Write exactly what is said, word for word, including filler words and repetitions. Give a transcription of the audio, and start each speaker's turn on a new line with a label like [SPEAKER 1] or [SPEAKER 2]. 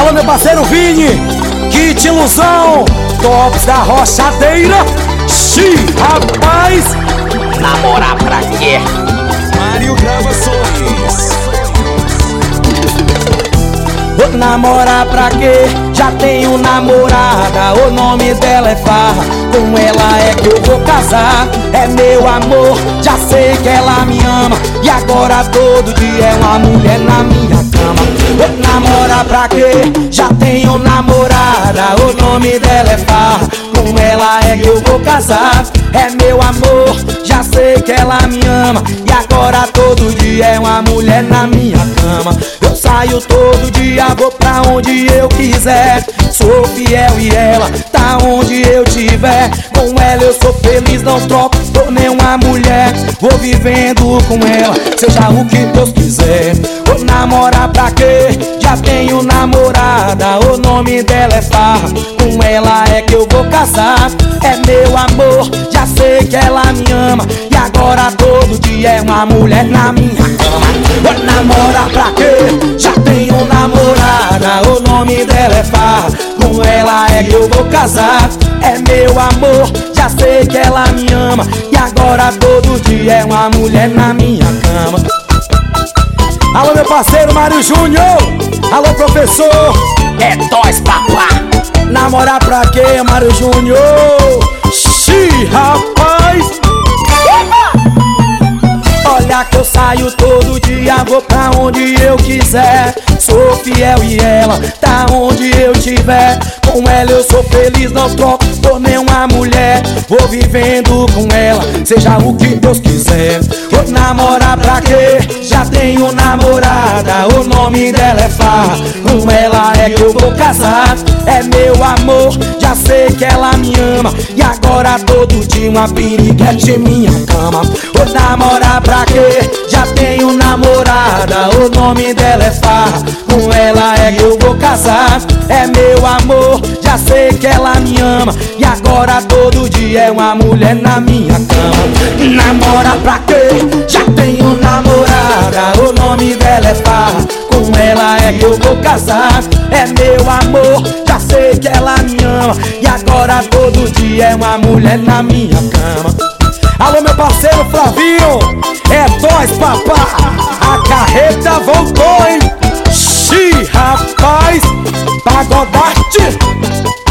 [SPEAKER 1] Alô, meu parceiro Vini, Kit Ilusão, Tops da Rochadeira. Xi, rapaz,
[SPEAKER 2] namorar pra quê?
[SPEAKER 1] Mário Gravações. Vou namorar pra quê? Já tenho namorada, o nome dela é Farra. Com ela é que eu vou casar. É meu amor, já sei que ela me ama. E agora todo dia é uma mulher na minha cama. Vou namorar pra quê? Já tenho namorada, o nome dela é Farra. Com ela é que eu vou casar. É meu amor, já sei que ela me ama. E agora todo dia é uma mulher na minha cama. Eu saio todo dia, vou pra onde eu quiser. Sou fiel e ela tá onde eu tiver. Com ela eu sou feliz, não troco por nenhuma mulher. Vou vivendo com ela, seja o que Deus quiser. Vou namorar pra quê? Já tenho namorada, o nome dela é Farra. Com ela é que eu vou casar. É meu amor, já sei que ela me ama. E agora todo dia é uma mulher na minha cama. Vou namorar pra quê? Já tenho namorada, o nome dela é Farra. Com ela é que eu vou casar. É meu amor, já sei que ela me ama. E agora todo dia é uma mulher na minha cama. Alô, meu parceiro Mário Júnior. Alô, professor.
[SPEAKER 2] É nós, papá.
[SPEAKER 1] Namorar pra quê, Mário Júnior? Xi, rapaz. Olha que eu saio todo dia, vou pra onde eu quiser. Sou fiel e ela tá onde eu tiver. Com ela eu sou feliz, não troco por nenhuma mulher. Vou vivendo com ela, seja o que Deus quiser. Vou namorar pra quê? Já tenho namorada, o nome dela é Farra. Com ela é que eu vou casar. É meu amor, já sei que ela me ama. E agora todo dia uma piriguete em minha cama. Vou namorar pra quê? Já tenho namorada, o nome dela é Farra. Com ela é que eu vou casar. É meu amor, já sei que ela me ama. E agora todo dia é uma mulher na minha cama. Namora pra quê? Já tenho namorada, o nome dela é Farra. Com ela é que eu vou casar. É meu amor, já sei que ela me ama. E agora todo dia é uma mulher na minha cama. Alô, meu parceiro Flavinho, é nós, papá. A carreta voltou, hein? Xi, rapaz, pagodarte.